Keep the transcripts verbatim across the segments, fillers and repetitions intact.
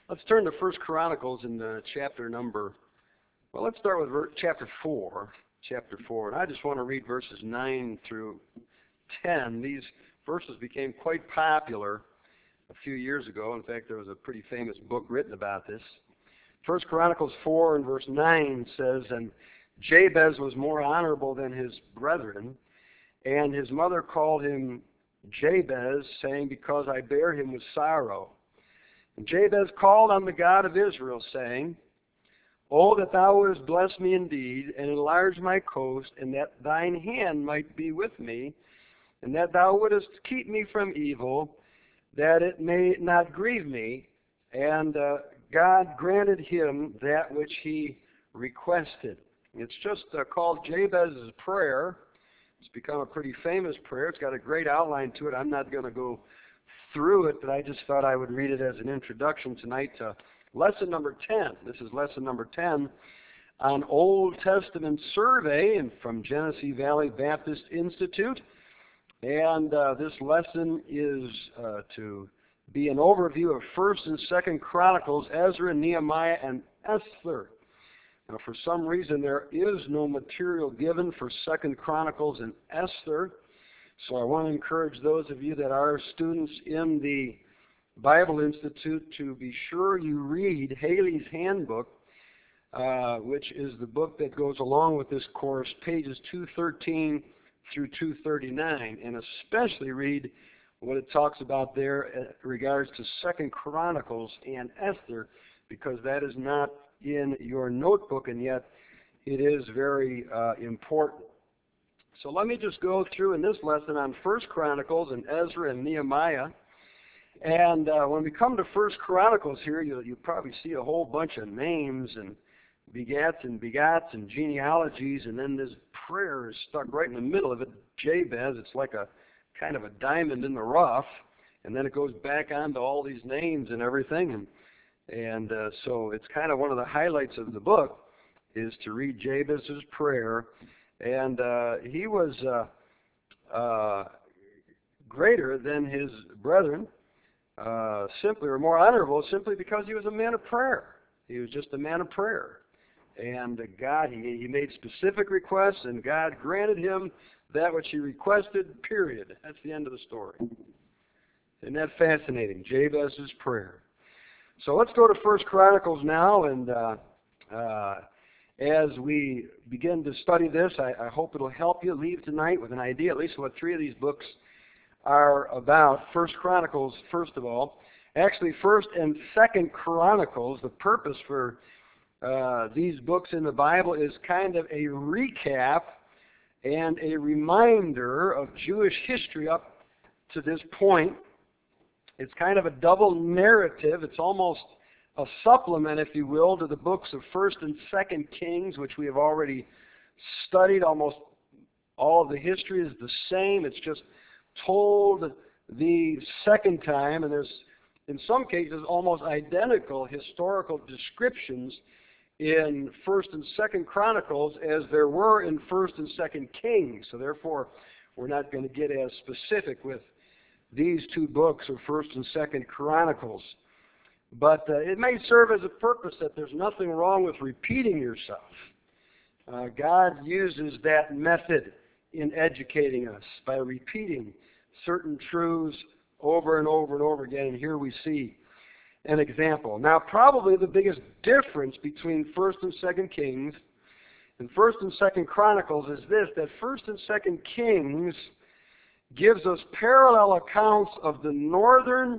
Let's turn to First Chronicles in the chapter number, well, let's start with ver- chapter four. Chapter four. And I just want to read verses nine through ten. These verses became quite popular a few years ago. In fact, there was a pretty famous book written about this. First Chronicles four and verse nine says, "And Jabez was more honorable than his brethren, and his mother called him Jabez, saying, Because I bear him with sorrow. And Jabez called on the God of Israel, saying, Oh, that thou wouldest bless me indeed, and enlarge my coast, and that thine hand might be with me, and that thou wouldest keep me from evil, that it may not grieve me. And uh, God granted him that which he requested." It's just uh, called Jabez's prayer. It's become a pretty famous prayer. It's got a great outline to it. I'm not going to go through it, but I just thought I would read it as an introduction tonight to lesson number ten. This is lesson number ten on Old Testament survey and from Genesee Valley Baptist Institute. And uh, this lesson is uh, to be an overview of First and Second Chronicles, Ezra, Nehemiah, and Esther. Now, for some reason, there is no material given for Second Chronicles and Esther. So I want to encourage those of you that are students in the Bible Institute to be sure you read Haley's Handbook, uh, which is the book that goes along with this course, pages two thirteen through two thirty-nine, and especially read what it talks about there in regards to Second Chronicles and Esther, because that is not in your notebook, and yet it is very uh, important. So let me just go through in this lesson on First Chronicles and Ezra and Nehemiah. And uh, when we come to First Chronicles here, you'll, you'll probably see a whole bunch of names and begats and begats and genealogies, and then this prayer is stuck right in the middle of it, Jabez. It's like a kind of a diamond in the rough, and then it goes back on to all these names and everything. And And uh, so it's kind of one of the highlights of the book is to read Jabez's prayer. And uh, he was uh, uh, greater than his brethren, uh, simply, or more honorable, simply because he was a man of prayer. He was just a man of prayer. And uh, God, he, he made specific requests, and God granted him that which he requested, period. That's the end of the story. Isn't that fascinating? Jabez's prayer. So let's go to First Chronicles now, and uh, uh, as we begin to study this, I, I hope it'll help you leave tonight with an idea, at least what three of these books are about. First Chronicles, first of all. Actually, First and Second Chronicles, the purpose for uh, these books in the Bible is kind of a recap and a reminder of Jewish history up to this point. It's kind of a double narrative. It's almost a supplement, if you will, to the books of First and Second Kings, which we have already studied. Almost all of the history is the same. It's just told the second time, and there's, in some cases, almost identical historical descriptions in First and Second Chronicles as there were in First and Second Kings. So therefore, we're not going to get as specific with these two books of First and Second Chronicles. But uh, it may serve as a purpose that there's nothing wrong with repeating yourself. Uh, God uses that method in educating us by repeating certain truths over and over and over again. And here we see an example. Now, probably the biggest difference between First and Second Kings and First and Second Chronicles is this, that First and Second Kings gives us parallel accounts of the northern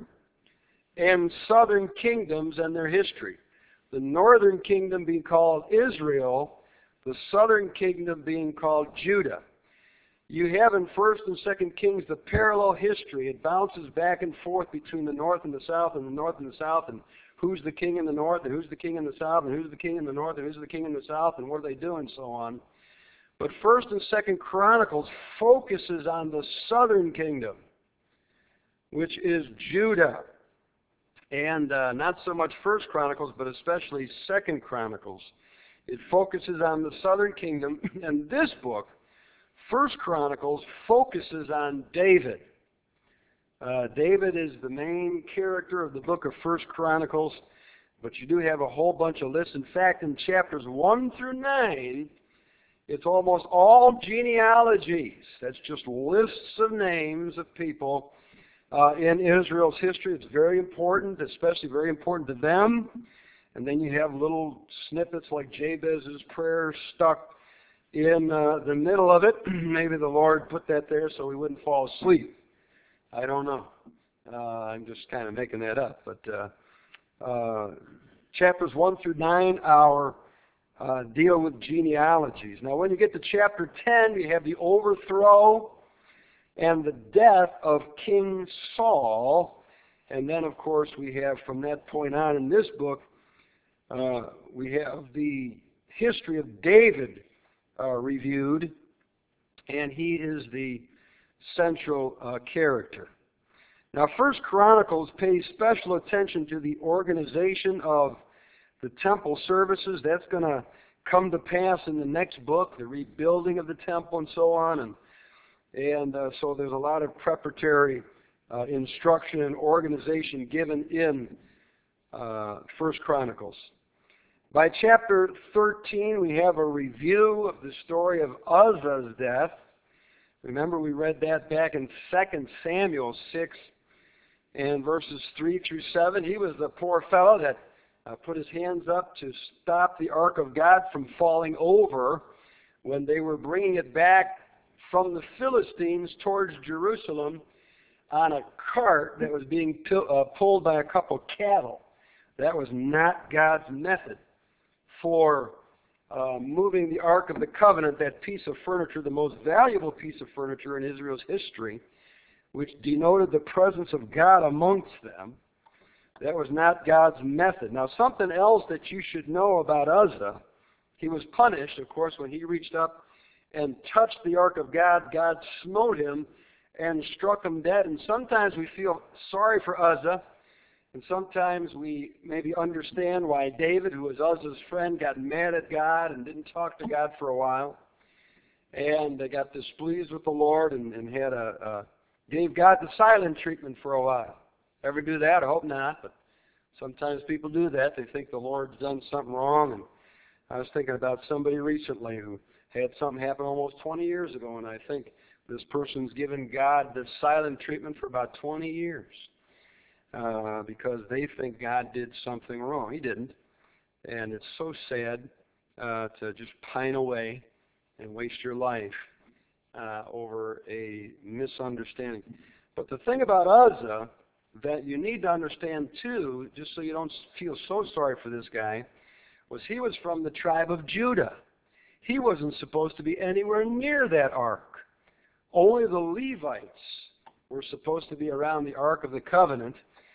and southern kingdoms and their history. The northern kingdom being called Israel, the southern kingdom being called Judah. You have in First and Second Kings the parallel history. It bounces back and forth between the north and the south and the north and the south, and who's the king in the north and who's the king in the south and who's the king in the north and who's the king in the south and what are they doing and so on. But First and Second Chronicles focuses on the southern kingdom, which is Judah. And uh, not so much First Chronicles, but especially Second Chronicles. It focuses on the southern kingdom. And this book, First Chronicles, focuses on David. Uh, David is the main character of the book of First Chronicles. But you do have a whole bunch of lists. In fact, in chapters one through nine, it's almost all genealogies. That's just lists of names of people uh, in Israel's history. It's very important, especially very important to them. And then you have little snippets like Jabez's prayer stuck in uh, the middle of it. Maybe the Lord put that there so we wouldn't fall asleep. I don't know. Uh, I'm just kind of making that up. But uh, uh, chapters one through nine are uh, deal with genealogies. Now, when you get to chapter ten, you have the overthrow and the death of King Saul. And then, of course, we have from that point on in this book, uh, we have the history of David uh, reviewed, and he is the central uh, character. Now, First Chronicles pays special attention to the organization of the temple services. That's going to come to pass in the next book, the rebuilding of the temple and so on. And, and uh, so there's a lot of preparatory uh, instruction and organization given in uh, First Chronicles. By chapter thirteen, we have a review of the story of Uzzah's death. Remember, we read that back in Second Samuel six and verses three through seven. He was the poor fellow that uh, put his hands up to stop the ark of God from falling over when they were bringing it back from the Philistines towards Jerusalem on a cart that was being uh, pulled by a couple cattle. That was not God's method for uh, moving the Ark of the Covenant, that piece of furniture, the most valuable piece of furniture in Israel's history, which denoted the presence of God amongst them. That was not God's method. Now, something else that you should know about Uzzah, he was punished, of course, when he reached up and touched the Ark of God. God smote him and struck him dead. And sometimes we feel sorry for Uzzah, and sometimes we maybe understand why David, who was Uzzah's friend, got mad at God and didn't talk to God for a while, and they got displeased with the Lord and, and had a, a gave God the silent treatment for a while. Ever do that? I hope not, but sometimes people do that. They think the Lord's done something wrong. And I was thinking about somebody recently who had something happen almost twenty years ago, and I think this person's given God the silent treatment for about twenty years. Uh, because they think God did something wrong. He didn't. And it's so sad uh, to just pine away and waste your life uh, over a misunderstanding. But the thing about Uzzah that you need to understand too, just so you don't feel so sorry for this guy, was he was from the tribe of Judah. He wasn't supposed to be anywhere near that ark. Only the Levites were supposed to be around the Ark of the Covenant,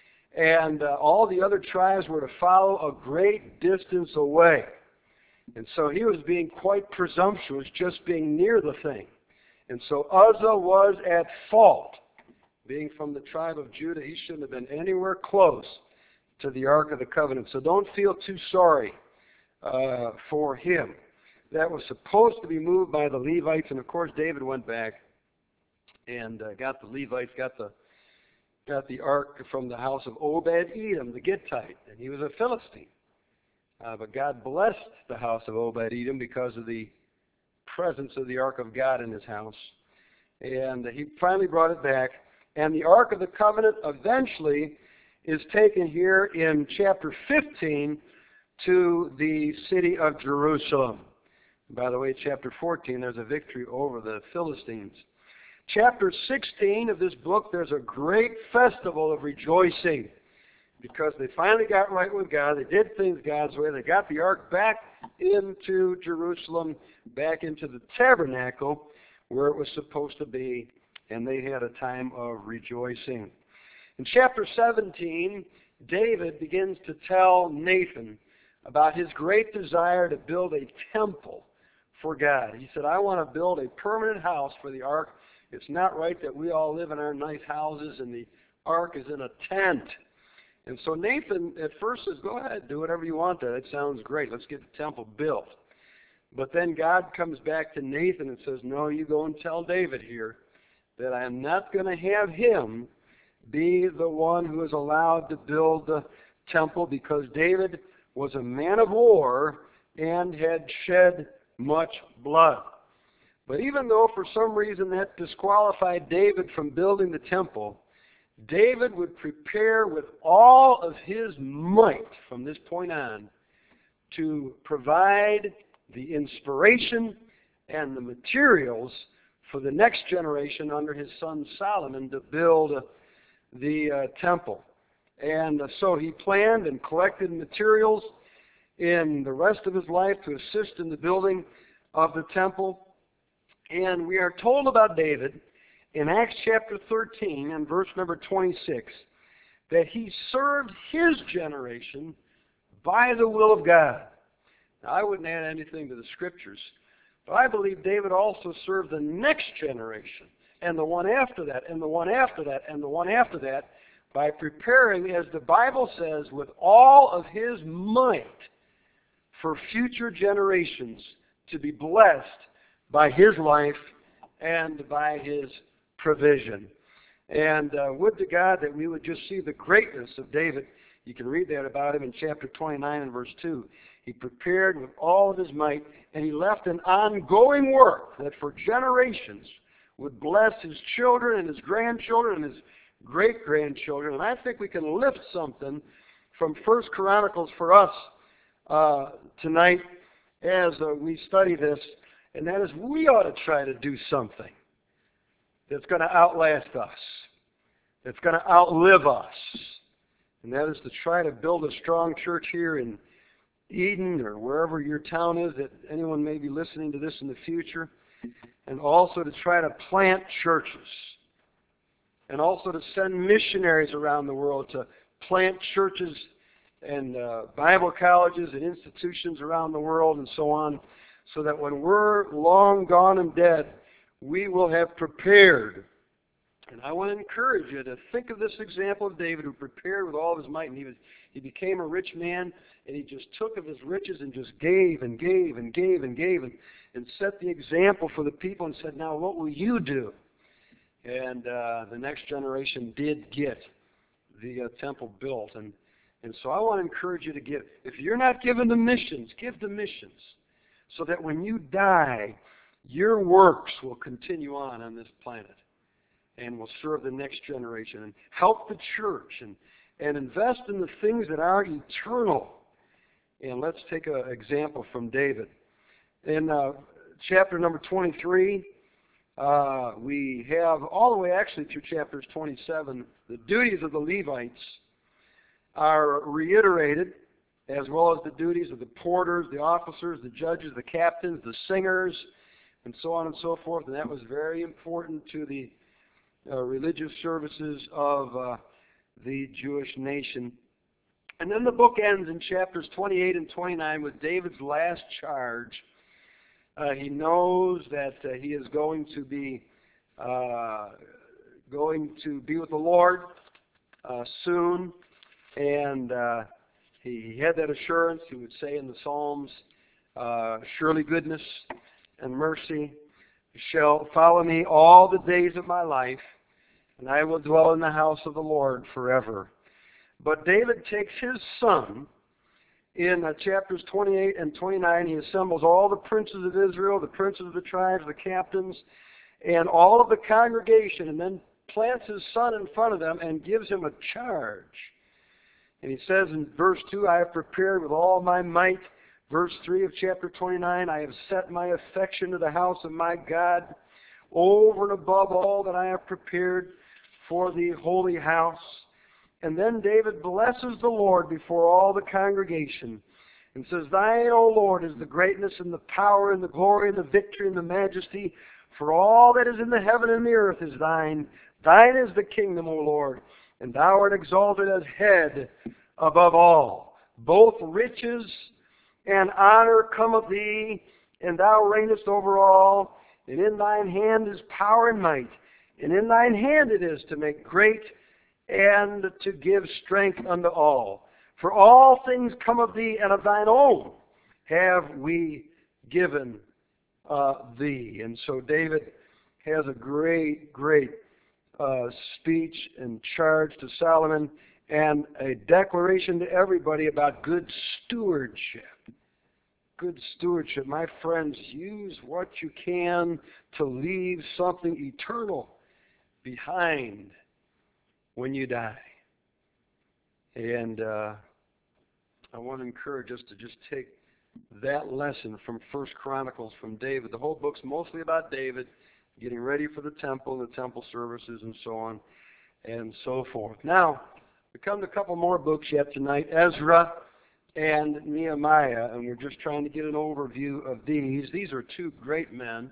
and uh, all the other tribes were to follow a great distance away. And so he was being quite presumptuous, just being near the thing. And so Uzzah was at fault. Being from the tribe of Judah, he shouldn't have been anywhere close to the Ark of the Covenant. So don't feel too sorry uh, for him. That was supposed to be moved by the Levites, and of course David went back and uh, got the Levites, got the got the ark from the house of Obed-Edom, the Gittite, and he was a Philistine. Uh, but God blessed the house of Obed-Edom because of the presence of the Ark of God in his house. And he finally brought it back. And the Ark of the Covenant eventually is taken here in chapter fifteen to the city of Jerusalem. By the way, chapter fourteen, there's a victory over the Philistines. Chapter sixteen of this book, there's a great festival of rejoicing because they finally got right with God. They did things God's way. They got the ark back into Jerusalem, back into the tabernacle where it was supposed to be, and they had a time of rejoicing. In chapter seventeen, David begins to tell Nathan about his great desire to build a temple for God. He said, I want to build a permanent house for the ark. It's not right that we all live in our nice houses and the ark is in a tent. And so Nathan at first says, go ahead, do whatever you want there. That sounds great. Let's get the temple built. But then God comes back to Nathan and says, no, you go and tell David here that I am not going to have him be the one who is allowed to build the temple because David was a man of war and had shed much blood. But even though for some reason that disqualified David from building the temple, David would prepare with all of his might from this point on to provide the inspiration and the materials for the next generation under his son Solomon to build the uh, temple. And uh, so he planned and collected materials in the rest of his life to assist in the building of the temple. And we are told about David in Acts chapter thirteen and verse number twenty-six that he served his generation by the will of God. Now, I wouldn't add anything to the scriptures, but I believe David also served the next generation and the one after that and the one after that and the one after that by preparing, as the Bible says, with all of his might for future generations to be blessed by his life and by his provision. And uh, would to God that we would just see the greatness of David. You can read that about him in chapter twenty-nine and verse two. He prepared with all of his might, and he left an ongoing work that for generations would bless his children and his grandchildren and his great-grandchildren. And I think we can lift something from First Chronicles for us uh, tonight as uh, we study this, and that is we ought to try to do something that's going to outlast us, that's going to outlive us. And that is to try to build a strong church here in Eden or wherever your town is that anyone may be listening to this in the future. And also to try to plant churches. And also to send missionaries around the world to plant churches and uh, Bible colleges and institutions around the world and so on. So that when we're long gone and dead, we will have prepared. And I want to encourage you to think of this example of David who prepared with all of his might. And he, was, he became a rich man, and he just took of his riches and just gave and gave and gave and gave and, and set the example for the people and said, now what will you do? And uh, the next generation did get the uh, temple built. And, and so I want to encourage you to give. If you're not giving to missions, give to missions. So that when you die, your works will continue on on this planet. And will serve the next generation and help the church and, and invest in the things that are eternal. And let's take an example from David. In uh, chapter number twenty-three, uh, we have all the way actually through chapters twenty-seven, the duties of the Levites are reiterated, as well as the duties of the porters, the officers, the judges, the captains, the singers, and so on and so forth. And that was very important to the Uh, religious services of uh, the Jewish nation. And then the book ends in chapters twenty-eight and twenty-nine with David's last charge. Uh, he knows that uh, he is going to be uh, going to be with the Lord uh, soon, and uh, he, he had that assurance. He would say in the Psalms, uh, surely goodness and mercy shall follow me all the days of my life, and I will dwell in the house of the Lord forever. But David takes his son in uh, chapters twenty-eight and twenty-nine. He assembles all the princes of Israel, the princes of the tribes, the captains, and all of the congregation, and then plants his son in front of them and gives him a charge. And he says in verse two, I have prepared with all my might. Verse three of chapter twenty-nine, I have set my affection to the house of my God over and above all that I have prepared for the holy house. And then David blesses the Lord before all the congregation and says, Thine, O Lord, is the greatness and the power and the glory and the victory and the majesty, for all that is in the heaven and the earth is thine. Thine is the kingdom, O Lord, and thou art exalted as head above all. Both riches and honor come of thee, and thou reignest over all. And in thine hand is power and might, and in thine hand it is to make great and to give strength unto all. For all things come of thee, and of thine own have we given uh, thee. And so David has a great, great uh, speech and charge to Solomon, and a declaration to everybody about good stewardship. Good stewardship. My friends, use what you can to leave something eternal behind when you die. And uh, I want to encourage us to just take that lesson from First Chronicles, from David. The whole book's mostly about David, getting ready for the temple and the temple services and so on and so forth. Now, we come to a couple more books yet tonight, Ezra and Nehemiah, and we're just trying to get an overview of these. These are two great men.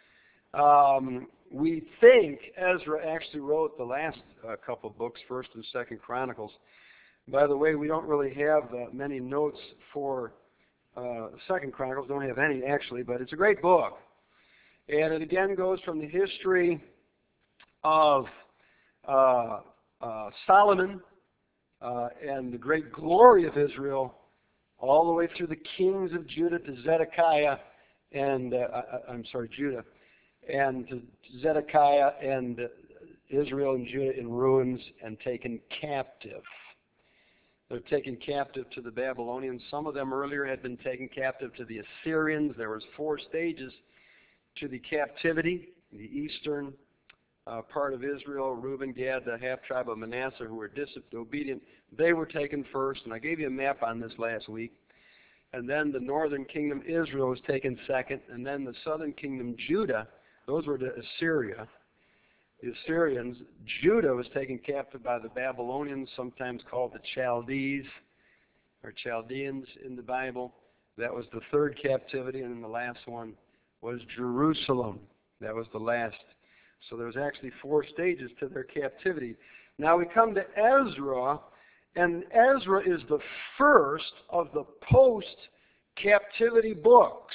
Um, we think Ezra actually wrote the last uh, couple books, First and Second Chronicles. By the way, we don't really have uh, many notes for uh, Second Chronicles. Don't have any actually, but it's a great book. And it again goes from the history of uh, uh, Solomon uh, and the great glory of Israel, all the way through the kings of Judah to Zedekiah, and uh, I, I'm sorry, Judah, and to Zedekiah and uh, Israel and Judah in ruins and taken captive. They're taken captive to the Babylonians. Some of them earlier had been taken captive to the Assyrians. There was four stages to the captivity. The eastern uh, part of Israel, Reuben, Gad, the half-tribe of Manasseh, who were disobedient, they were taken first. And I gave you a map on this last week. And then the northern kingdom, Israel, was taken second. And then the southern kingdom, Judah, those were to Assyria. The Assyrians, Judah was taken captive by the Babylonians, sometimes called the Chaldees, or Chaldeans in the Bible. That was the third captivity, and then the last one was Jerusalem. That was the last. So there was actually four stages to their captivity. Now we come to Ezra, and Ezra is the first of the post-captivity books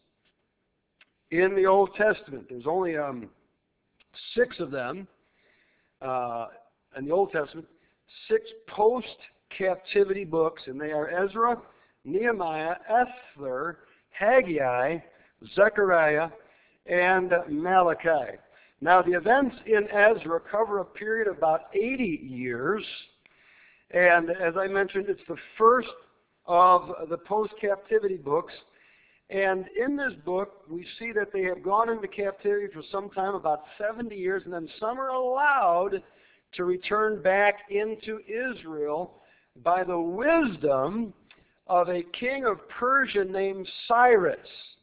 in the Old Testament. There's only um, six of them uh, in the Old Testament, six post-captivity books, and they are Ezra, Nehemiah, Esther, Haggai, Zechariah, and Malachi. Now, the events in Ezra cover a period of about eighty years, and as I mentioned, it's the first of the post-captivity books. And in this book, we see that they have gone into captivity for some time, about seventy years, and then some are allowed to return back into Israel by the wisdom of a king of Persia named Cyrus.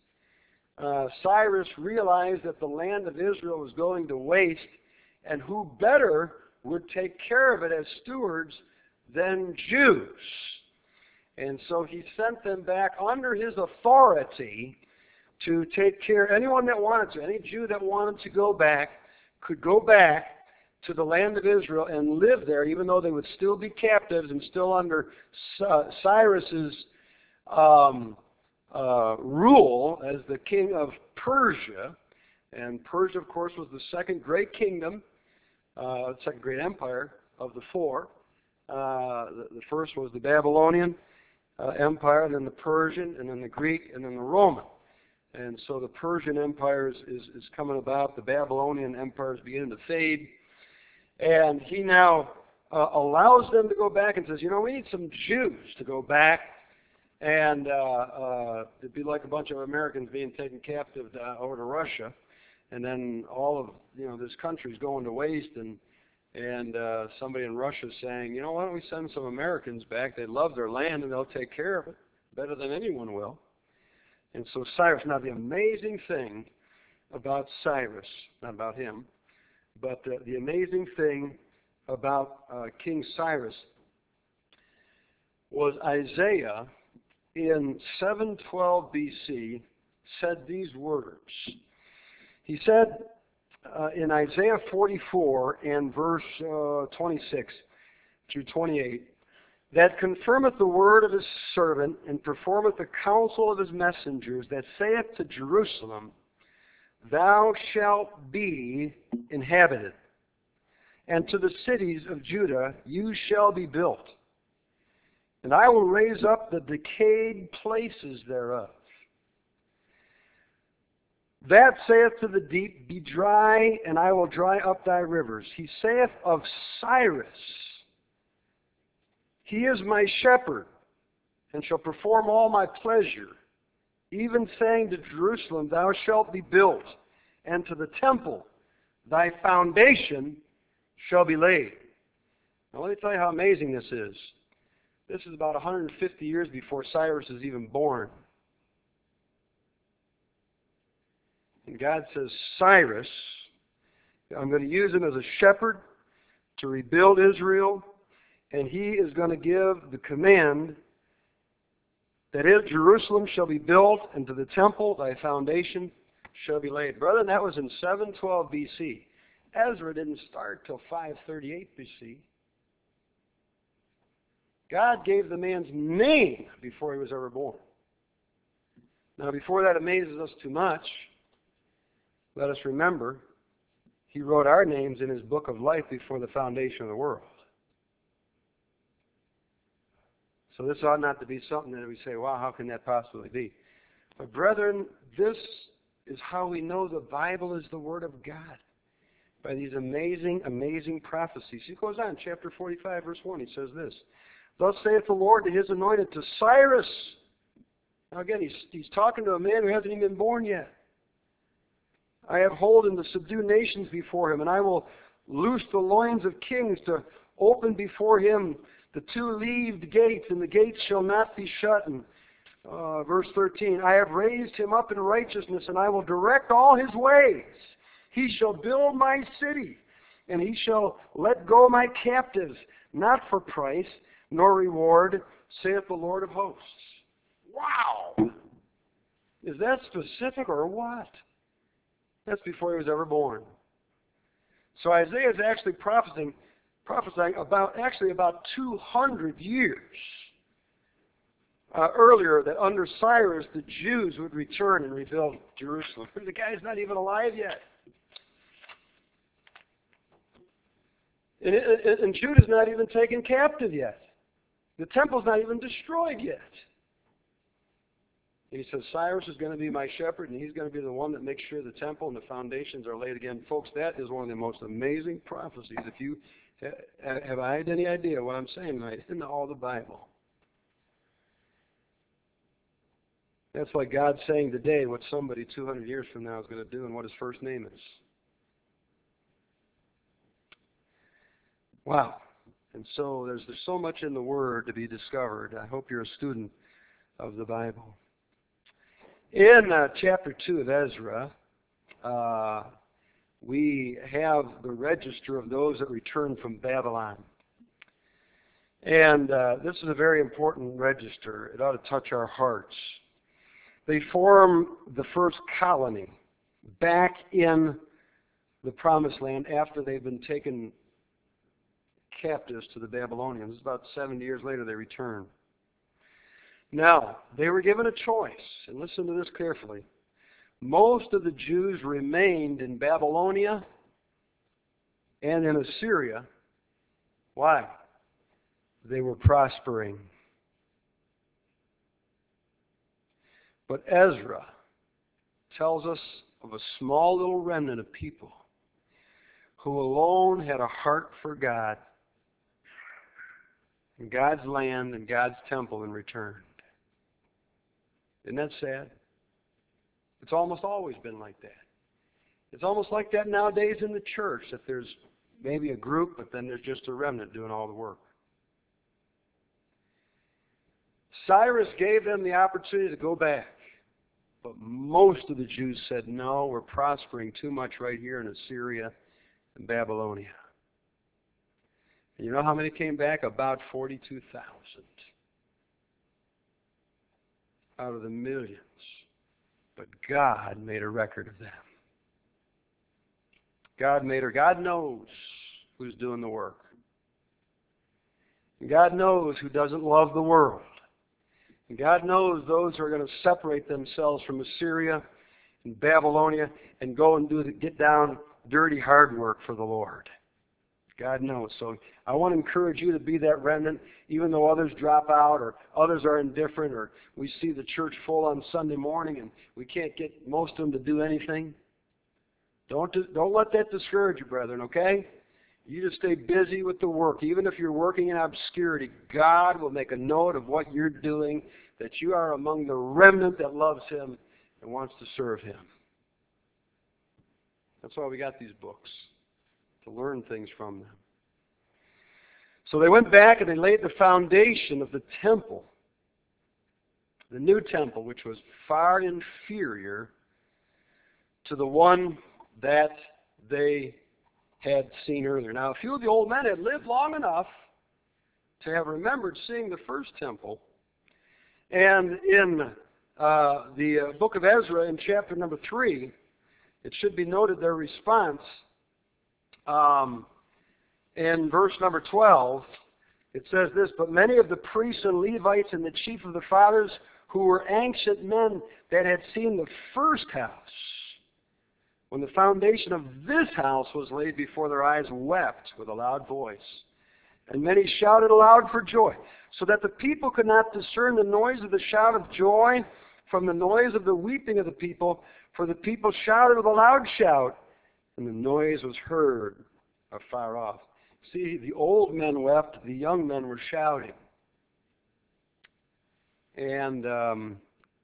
Uh, Cyrus realized that the land of Israel was going to waste, and who better would take care of it as stewards than Jews. And so he sent them back under his authority to take care. Anyone that wanted to, any Jew that wanted to go back, could go back to the land of Israel and live there, even though they would still be captives and still under uh, Cyrus's um, uh, rule as the king of Persia. And Persia, of course, was the second great kingdom, uh, second great empire of the four. Uh, the, the first was the Babylonian Uh, empire, and then the Persian, and then the Greek, and then the Roman. And so the Persian empire is, is, is coming about. The Babylonian empire is beginning to fade. And he now uh, allows them to go back and says, you know, we need some Jews to go back. And uh, uh, it'd be like a bunch of Americans being taken captive uh, over to Russia. And then all of, you know, this country's going to waste, and And uh, somebody in Russia is saying, you know, why don't we send some Americans back? They love their land and they'll take care of it better than anyone will. And so Cyrus, now the amazing thing about Cyrus, not about him, but uh, the amazing thing about uh, King Cyrus was Isaiah in seven twelve B C said these words. He said, Uh, in Isaiah forty-four and verse uh, twenty-six through twenty-eight, that confirmeth the word of his servant and performeth the counsel of his messengers, that saith to Jerusalem, thou shalt be inhabited, and to the cities of Judah you shall be built, and I will raise up the decayed places thereof. That saith to the deep, be dry, and I will dry up thy rivers. He saith of Cyrus, He is my shepherd, and shall perform all my pleasure, even saying to Jerusalem, thou shalt be built, and to the temple, thy foundation shall be laid. Now let me tell you how amazing this is. This is about one hundred fifty years before Cyrus is even born. And God says, Cyrus, I'm going to use him as a shepherd to rebuild Israel, and he is going to give the command that is, Jerusalem shall be built, and to the temple thy foundation shall be laid. Brethren, that was in seven twelve B C. Ezra didn't start till five thirty-eight B C. God gave the man's name before he was ever born. Now, before that amazes us too much, let us remember he wrote our names in his book of life before the foundation of the world. So this ought not to be something that we say, wow, how can that possibly be? But brethren, this is how we know the Bible is the Word of God. By these amazing, amazing prophecies. He goes on, chapter forty-five, verse one, he says this, thus saith the Lord to his anointed, to Cyrus. Now again, he's, he's talking to a man who hasn't even been born yet. I have holden to subdue nations before him, and I will loose the loins of kings to open before him the two-leaved gates, and the gates shall not be shut. And uh, verse thirteen, I have raised him up in righteousness, and I will direct all his ways. He shall build my city, and he shall let go my captives, not for price, nor reward, saith the Lord of hosts. Wow! Is that specific or what? That's before he was ever born. So Isaiah is actually prophesying, prophesying about, actually about two hundred years uh, earlier, that under Cyrus the Jews would return and rebuild Jerusalem. The guy's not even alive yet. And, and, and Judah's not even taken captive yet. The temple's not even destroyed yet. And he says, Cyrus is going to be my shepherd, and he's going to be the one that makes sure the temple and the foundations are laid again. Folks, that is one of the most amazing prophecies. If you have I had any idea what I'm saying tonight in all the Bible. That's why God's saying today what somebody two hundred years from now is going to do and what his first name is. Wow. And so there's, there's so much in the Word to be discovered. I hope you're a student of the Bible. In uh, chapter two of Ezra, uh, we have the register of those that returned from Babylon. And uh, this is a very important register. It ought to touch our hearts. They form the first colony back in the Promised Land after they've been taken captives to the Babylonians. About seventy years later they return. Now, they were given a choice, and listen to this carefully. Most of the Jews remained in Babylonia and in Assyria. Why? They were prospering. But Ezra tells us of a small little remnant of people who alone had a heart for God and God's land and God's temple and returned. Isn't that sad? It's almost always been like that. It's almost like that nowadays in the church, that there's maybe a group, but then there's just a remnant doing all the work. Cyrus gave them the opportunity to go back, but most of the Jews said, no, we're prospering too much right here in Assyria and Babylonia. And you know how many came back? About forty-two thousand. Out of the millions. But God made a record of them. God made her. God knows who's doing the work. And God knows who doesn't love the world. And God knows those who are going to separate themselves from Assyria and Babylonia and go and do the, get down dirty hard work for the Lord. God knows. So I want to encourage you to be that remnant, even though others drop out or others are indifferent or we see the church full on Sunday morning and we can't get most of them to do anything. Don't, don't let that discourage you, brethren, okay? You just stay busy with the work. Even if you're working in obscurity, God will make a note of what you're doing, that you are among the remnant that loves Him and wants to serve Him. That's why we got these books, to learn things from them. So they went back and they laid the foundation of the temple, the new temple, which was far inferior to the one that they had seen earlier. Now, a few of the old men had lived long enough to have remembered seeing the first temple. And in uh, the uh, book of Ezra, in chapter number three, it should be noted their response. Um, in verse number twelve, it says this, "But many of the priests and Levites and the chief of the fathers, who were ancient men that had seen the first house, when the foundation of this house was laid before their eyes, wept with a loud voice. And many shouted aloud for joy, so that the people could not discern the noise of the shout of joy from the noise of the weeping of the people. For the people shouted with a loud shout, and the noise was heard afar off." See, the old men wept, the young men were shouting. And um,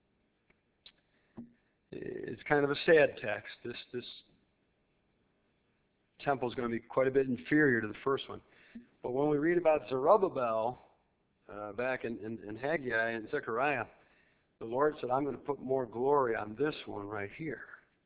it's kind of a sad text. This this temple is going to be quite a bit inferior to the first one. But when we read about Zerubbabel uh, back in, in, in Haggai and Zechariah, the Lord said, "I'm going to put more glory on this one right here."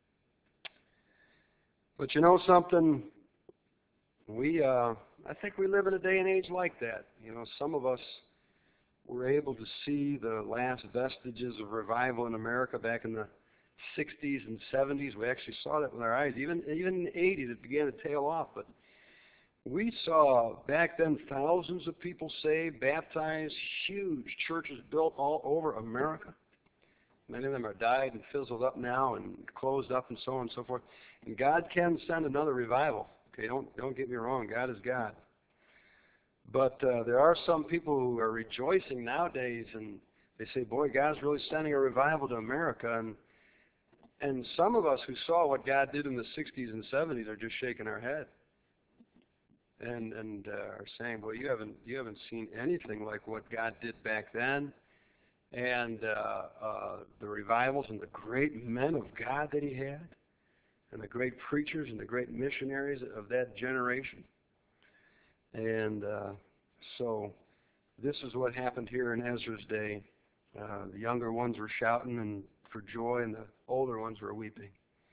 But you know something? We, uh, I think we live in a day and age like that. You know, some of us were able to see the last vestiges of revival in America back in the sixties and seventies. We actually saw that with our eyes. Even, even in the eighties, it began to tail off. But we saw back then thousands of people saved, baptized, huge churches built all over America. Many of them are died and fizzled up now and closed up and so on and so forth. And God can send another revival. Okay, don't don't get me wrong. God is God. But uh, there are some people who are rejoicing nowadays, and they say, "Boy, God's really sending a revival to America." And and some of us who saw what God did in the sixties and seventies are just shaking our head and and uh, are saying, "Well, you haven't you haven't seen anything like what God did back then." And uh, uh, the revivals and the great men of God that He had, and the great preachers and the great missionaries of that generation. And uh, so this is what happened here in Ezra's day. Uh, the younger ones were shouting and for joy, and the older ones were weeping.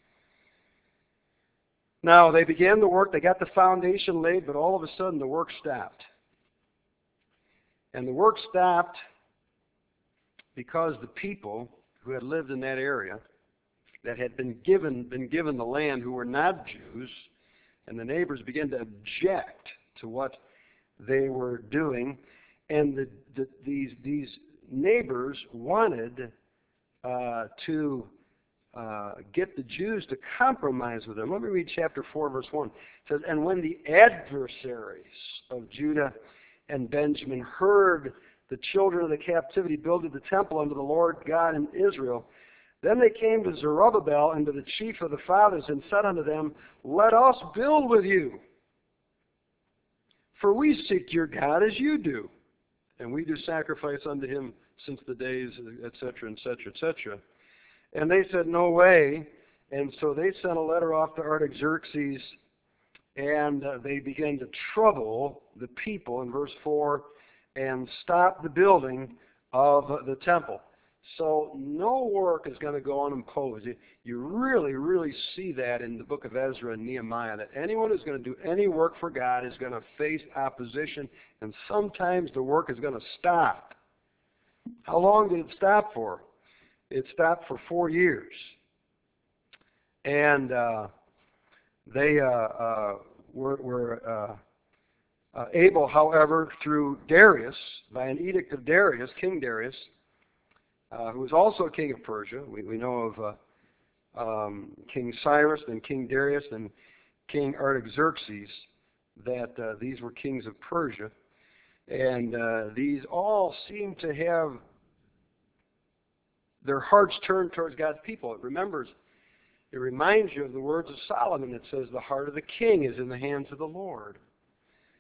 Now, they began the work. They got the foundation laid, but all of a sudden the work stopped. And the work stopped because the people who had lived in that area, that had been given been given the land, who were not Jews, and the neighbors began to object to what they were doing, and the, the, these these neighbors wanted uh, to uh, get the Jews to compromise with them. Let me read chapter four, verse one. It says, "And when the adversaries of Judah and Benjamin heard the children of the captivity builded the temple unto the Lord God in Israel, then they came to Zerubbabel and to the chief of the fathers and said unto them, Let us build with you, for we seek your God as you do, and we do sacrifice unto him since the days, et cetera, et cetera, et cetera. And they said, No way. And so they sent a letter off to Artaxerxes, and uh, they began to trouble the people in verse four and stop the building of uh, the temple. So no work is going to go unopposed. You, you really, really see that in the book of Ezra and Nehemiah, that anyone who's going to do any work for God is going to face opposition, and sometimes the work is going to stop. How long did it stop for? It stopped for four years. And uh, they uh, uh, were, were uh, uh, able, however, through Darius, by an edict of Darius, King Darius, uh, who was also king of Persia. We, we know of uh, um, King Cyrus, then King Darius, and King Artaxerxes, that uh, these were kings of Persia. And uh, these all seem to have their hearts turned towards God's people. It remembers, it reminds you of the words of Solomon that says, the heart of the king is in the hands of the Lord.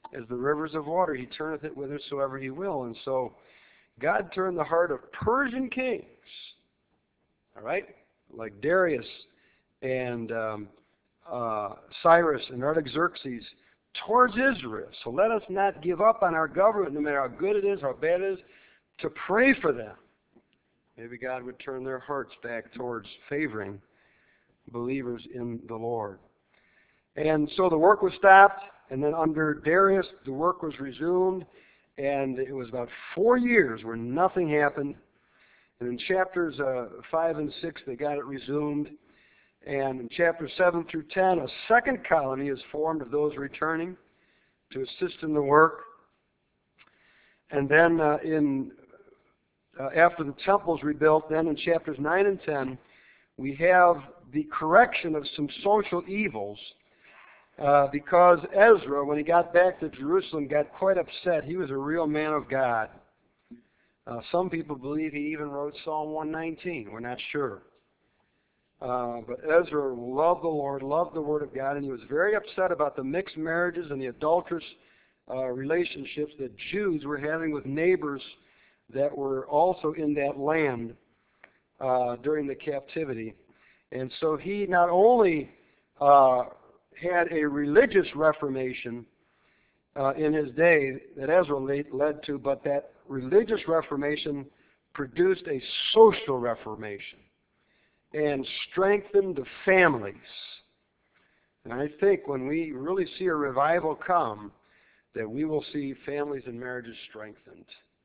as the rivers of water. He turneth it whithersoever he will. And so God turned the heart of Persian kings, all right, like Darius and um, uh, Cyrus and Artaxerxes, towards Israel. So let us not give up on our government, no matter how good it is, how bad it is, to pray for them. Maybe God would turn their hearts back towards favoring believers in the Lord. And so the work was stopped, and then under Darius, the work was resumed, and it was about four years where nothing happened. And in chapters uh, five and six, they got it resumed. And in chapters seven through ten, a second colony is formed of those returning to assist in the work. And then uh, in uh, after the temple's rebuilt, then in chapters nine and ten, we have the correction of some social evils. Uh, because Ezra, when he got back to Jerusalem, got quite upset. He was a real man of God. Uh, some people believe he even wrote Psalm one nineteen. We're not sure. Uh, but Ezra loved the Lord, loved the Word of God, and he was very upset about the mixed marriages and the adulterous uh, relationships that Jews were having with neighbors that were also in that land uh, during the captivity. And so he not only uh, had a religious reformation uh, in his day that Ezra led to, but that religious reformation produced a social reformation and strengthened the families. And I think when we really see a revival come, that we will see families and marriages strengthened.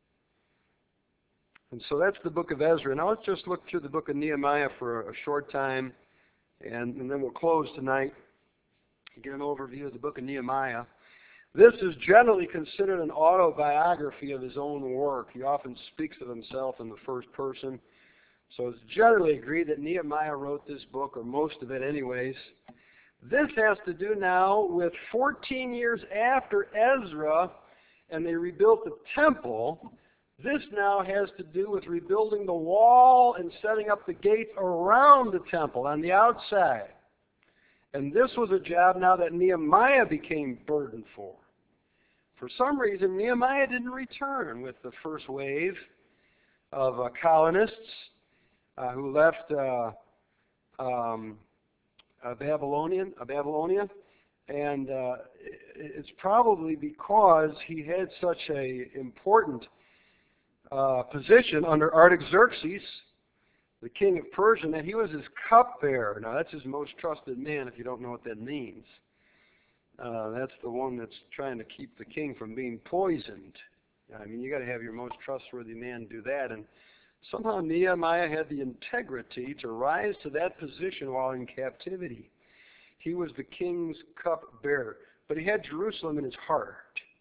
And so that's the book of Ezra. Now let's just look through the book of Nehemiah for a short time, and, and then we'll close tonight. Get an overview of the book of Nehemiah. This is generally considered an autobiography of his own work. He often speaks of himself in the first person. So it's generally agreed that Nehemiah wrote this book, or most of it anyways. This has to do now with fourteen years after Ezra and they rebuilt the temple. This now has to do with rebuilding the wall and setting up the gates around the temple on the outside. And this was a job now that Nehemiah became burdened for. For some reason, Nehemiah didn't return with the first wave of uh, colonists uh, who left uh, um, uh, Babylonian, uh, Babylonia. And uh, it's probably because he had such an important uh, position under Artaxerxes, the king of Persia, that he was his cupbearer. Now, that's his most trusted man, if you don't know what that means. Uh, that's the one that's trying to keep the king from being poisoned. I mean, you got to have your most trustworthy man do that. And somehow Nehemiah had the integrity to rise to that position while in captivity. He was the king's cupbearer, but he had Jerusalem in his heart.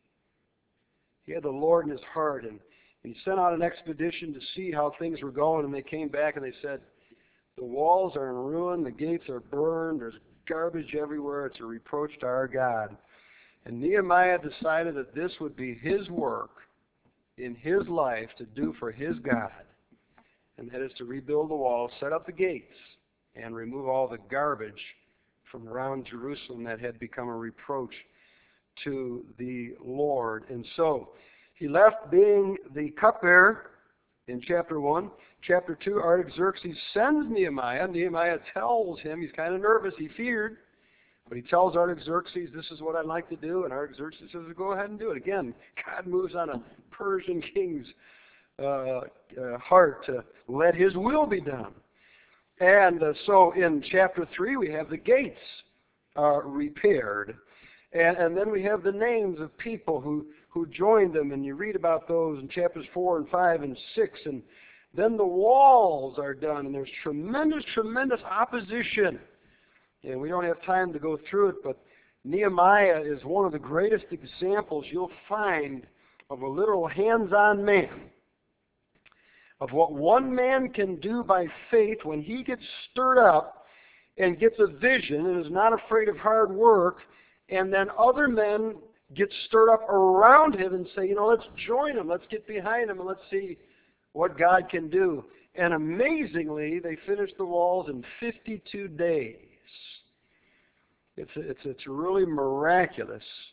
He had the Lord in his heart, and he sent out an expedition to see how things were going, and they came back and they said, the walls are in ruin, the gates are burned, there's garbage everywhere, it's a reproach to our God. And Nehemiah decided that this would be his work in his life to do for his God, and that is to rebuild the walls, set up the gates, and remove all the garbage from around Jerusalem that had become a reproach to the Lord. And so he left being the cupbearer in chapter one. Chapter two, Artaxerxes sends Nehemiah. Nehemiah tells him, he's kind of nervous, he feared, but he tells Artaxerxes, this is what I'd like to do, and Artaxerxes says, go ahead and do it. Again, God moves on a Persian king's uh, uh, heart to let his will be done. And uh, so in chapter three, we have the gates uh, repaired. And, and then we have the names of people who, who joined them, and you read about those in chapters four and five and six. And then the walls are done, and there's tremendous, tremendous opposition. And we don't have time to go through it, but Nehemiah is one of the greatest examples you'll find of a literal hands-on man, of what one man can do by faith when he gets stirred up and gets a vision and is not afraid of hard work, and then other men get stirred up around him and say, you know, let's join him, let's get behind him, and let's see what God can do. And amazingly, they finished the walls in fifty-two days. It's, it's, it's really miraculous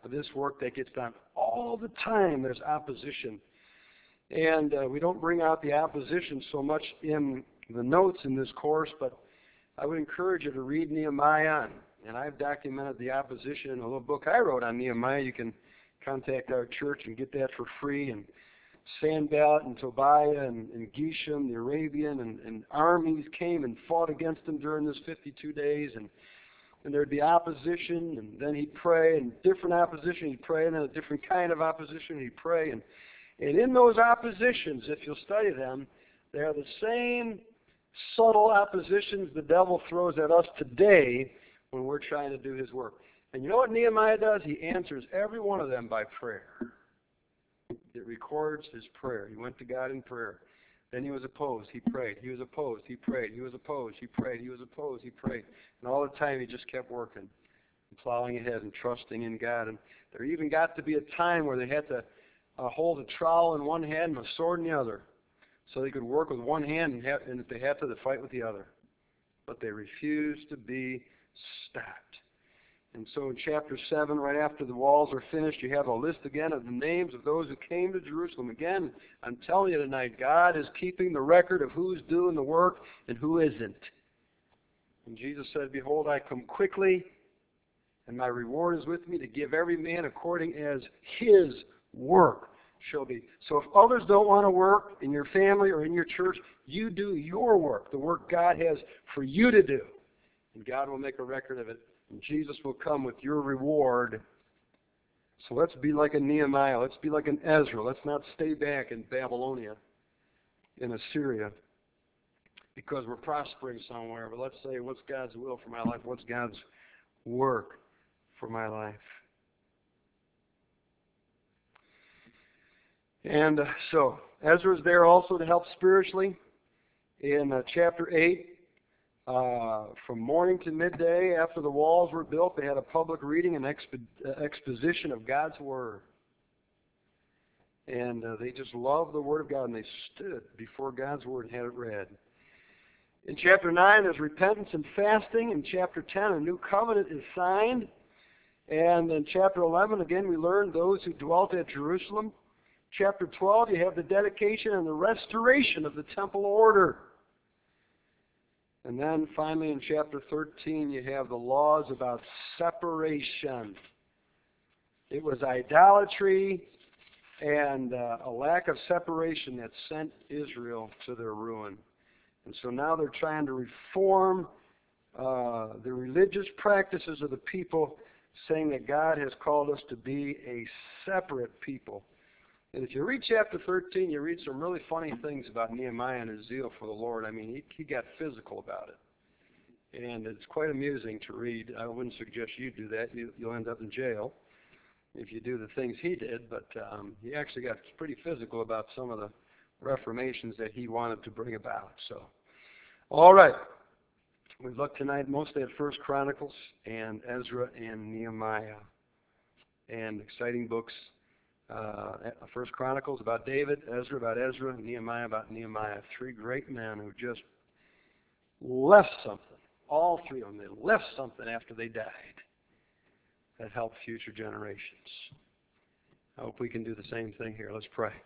for this work that gets done. All the time there's opposition. And uh, we don't bring out the opposition so much in the notes in this course, but I would encourage you to read Nehemiah. And, and I've documented the opposition in a little book I wrote on Nehemiah. You can contact our church and get that for free. And Sanballat and Tobiah and, and Geshem, the Arabian, and, and armies came and fought against him during this fifty-two days. And, and there'd be opposition, and then he'd pray, and different opposition he'd pray, and then a different kind of opposition he'd pray. And, and in those oppositions, if you'll study them, they are the same subtle oppositions the devil throws at us today when we're trying to do his work. And you know what Nehemiah does? He answers every one of them by prayer. It records his prayer. He went to God in prayer. Then he was opposed. He prayed. He was opposed. He prayed. He was opposed. He prayed. He was opposed. He prayed. And all the time he just kept working, and plowing ahead and trusting in God. And there even got to be a time where they had to uh, hold a trowel in one hand and a sword in the other, so they could work with one hand, and, have, and if they had to, they fight with the other. But they refused to be stopped. And so in chapter seven, right after the walls are finished, you have a list again of the names of those who came to Jerusalem. Again, I'm telling you tonight, God is keeping the record of who's doing the work and who isn't. And Jesus said, "Behold, I come quickly, and my reward is with me to give every man according as his work shall be." So if others don't want to work in your family or in your church, you do your work, the work God has for you to do. And God will make a record of it. And Jesus will come with your reward. So let's be like a Nehemiah. Let's be like an Ezra. Let's not stay back in Babylonia, in Assyria, because we're prospering somewhere. But let's say, what's God's will for my life? What's God's work for my life? And uh, so, Ezra's there also to help spiritually. In uh, chapter eight, uh, from morning to midday, after the walls were built, they had a public reading and expo- uh, exposition of God's Word. And uh, they just loved the Word of God, and they stood before God's Word and had it read. In chapter nine, there's repentance and fasting. In chapter ten, a new covenant is signed. And in chapter eleven, again, we learn those who dwelt at Jerusalem. Chapter twelve, you have the dedication and the restoration of the temple order. And then finally in chapter thirteen, you have the laws about separation. It was idolatry and uh, a lack of separation that sent Israel to their ruin. And so now they're trying to reform uh, the religious practices of the people, saying that God has called us to be a separate people. And if you read chapter thirteen, you read some really funny things about Nehemiah and his zeal for the Lord. I mean, he, he got physical about it. And it's quite amusing to read. I wouldn't suggest you do that. You, you'll end up in jail if you do the things he did. But um, he actually got pretty physical about some of the reformations that he wanted to bring about. So, all right. We've looked tonight mostly at First Chronicles and Ezra and Nehemiah. And exciting books. Uh, First Chronicles about David, Ezra about Ezra, and Nehemiah about Nehemiah. Three great men who just left something. All three of them, they left something after they died that helped future generations. I hope we can do the same thing here. Let's pray.